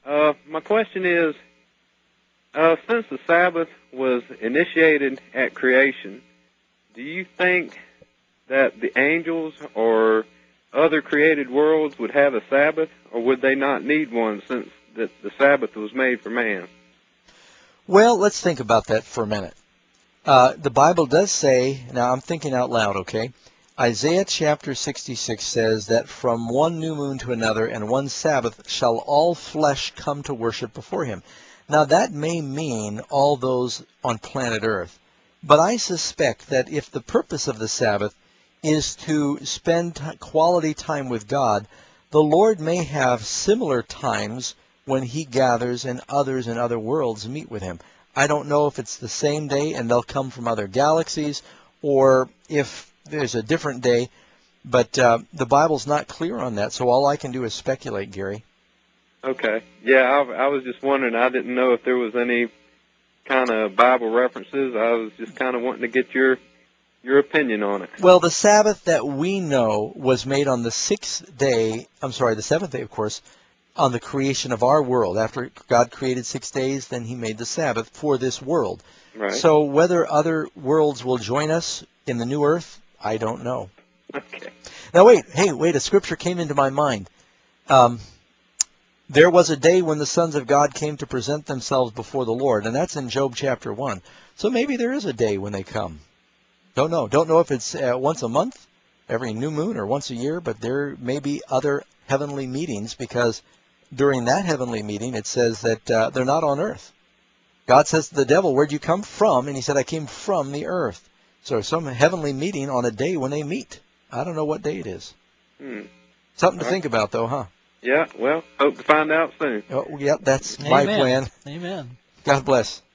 My question is, since the Sabbath was initiated at creation, do you think that the angels or other created worlds would have a Sabbath, or would they not need one since the Sabbath was made for man? Well, let's think about that for a minute. The Bible does say, now I'm thinking out loud, okay? Isaiah chapter 66 says that from one new moon to another and one Sabbath shall all flesh come to worship before him. Now that may mean all those on planet Earth, but I suspect that if the purpose of the Sabbath is to spend quality time with God, the Lord may have similar times when he gathers and others in other worlds meet with him. I don't know if it's the same day and they'll come from other galaxies, or if there's a different day, but the Bible's not clear on that, so all I can do is speculate, Gary. Okay. Yeah, I was just wondering. I didn't know if there was any kind of Bible references. I was just kind of wanting to get your opinion on it. Well, the Sabbath that we know was made on the seventh day, of course, on the creation of our world. After God created 6 days, then he made the Sabbath for this world. Right. So whether other worlds will join us in the new earth, I don't know. Okay. Now wait, a scripture came into my mind. There was a day when the sons of God came to present themselves before the Lord, and that's in Job chapter 1. So maybe there is a day when they come. Don't know. Don't know if it's once a month, every new moon, or once a year, but there may be other heavenly meetings, because during that heavenly meeting it says that they're not on earth. God says to the devil, "Where'd you come from?" And he said, "I came from the earth." So some heavenly meeting on a day when they meet. I don't know what day it is. Something to think about, though, huh? Yeah, well, hope to find out soon. Oh, yeah, that's my plan. Amen. God bless.